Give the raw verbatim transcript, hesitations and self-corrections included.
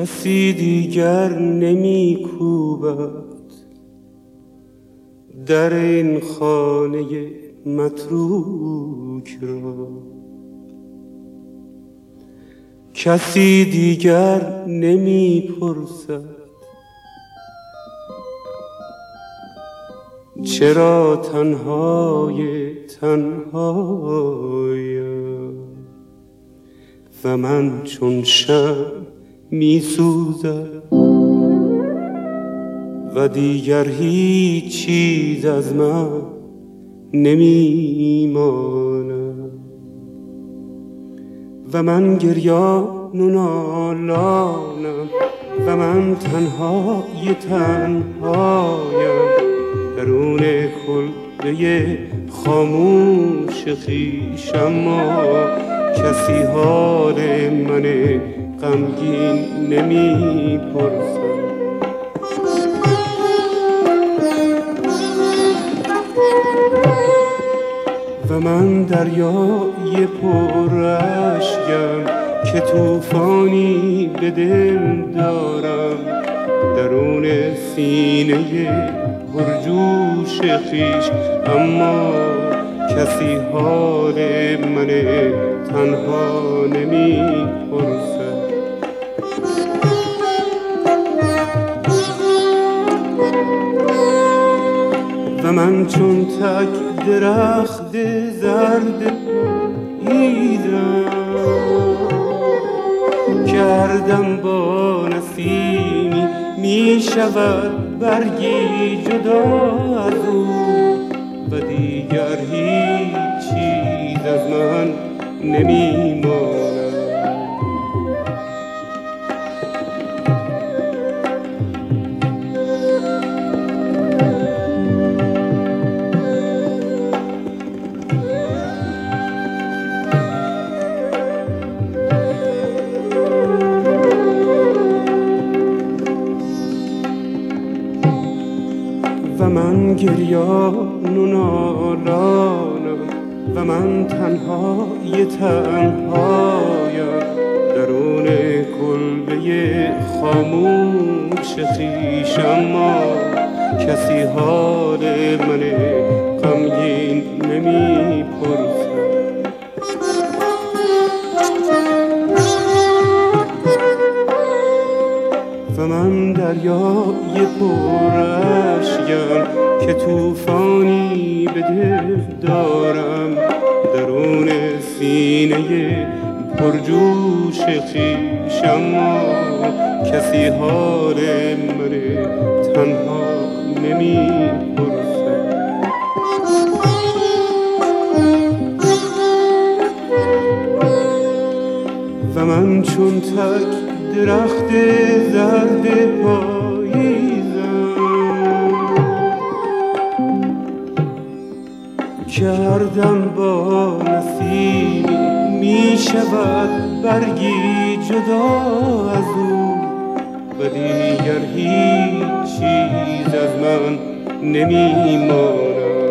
کسی دیگر نمی کوبد در این خانه متروک را، کسی دیگر نمی پرسد چرا تنهای تنهایم و من چون شمع می سوزم و دیگر هیچ چیز از من نمی ماند و من گریان و نالانم و من تنهای تنهایم درون کلبه خاموش خویش، اما کسی حال من غمگین نمی پرسد و من دریای پر اشکم که طوفانی به دل دارم درون سینه پرجوش خویش، اما کسی حال من تنها نمی پرسد و من چون تک درخت زرد پاییدم کردم با نسیمی می شود برگی جدا از او و دیگر هیچ چیز از من نمی ماند و من گریان و نالانم و من تنهای تنهایم درون کلبه خاموش خویش، اما کسی حال من غمگین نمی پرسد و من دریای پر اشکم که طوفانی به دل دارم درون سینه پرجوش خویش، اما کسی حال من تنها نمی پرسد و من چون تک درخت زرد پاییزم کردم با نسیمی می شود برگی جدا از او و دیگر هیچ چیز از من نمی ماند